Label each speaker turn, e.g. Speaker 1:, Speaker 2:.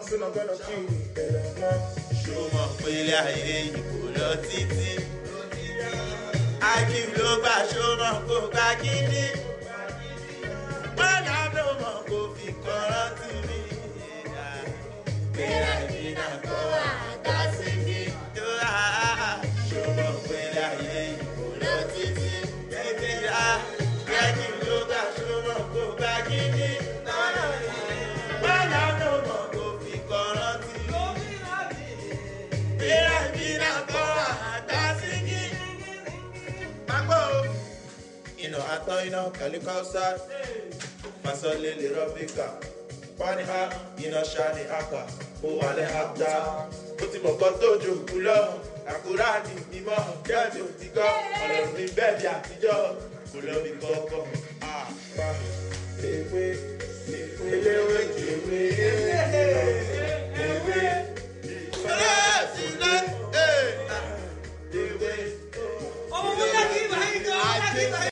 Speaker 1: Ṣó mọ̀ pé ilé ayé yìí kò lọ títí. Akim ló gbà ṣó mọ̀ kó gbá gidi. Bọ́lá ló mọ̀ kó fi kọ́ rántí mi. Gbéra ìdínà kọ́ àgbà sí mi. Ṣó mọ̀ pé ilé ayé yìí kò lọ títí. Akim ló gbà ṣó mọ̀ kó gbá gidi. Bọ́lá ló mọ̀ kó fi kọ́ rántí mi. Gbéra ìdínà kọ́ àgbà sí mi. Magbo, atọ́ iná kàlíkà ọ̀sá, Masole lè rọ́bíkà, Pani ha, iná ṣáni àkà, ó wà lẹ́ àgbà. Ó ti mọ̀kọ́ tó jò kú lọ, àkúrà ní mímọ́, kẹ́ẹ̀mí ò ti kọ́, ọ̀rọ̀ ní bẹ́ẹ̀dì àtijọ́, kò lọ bí kọ́kọ́. Àpá, ewé, eléwé, ewé, ewé, ewé.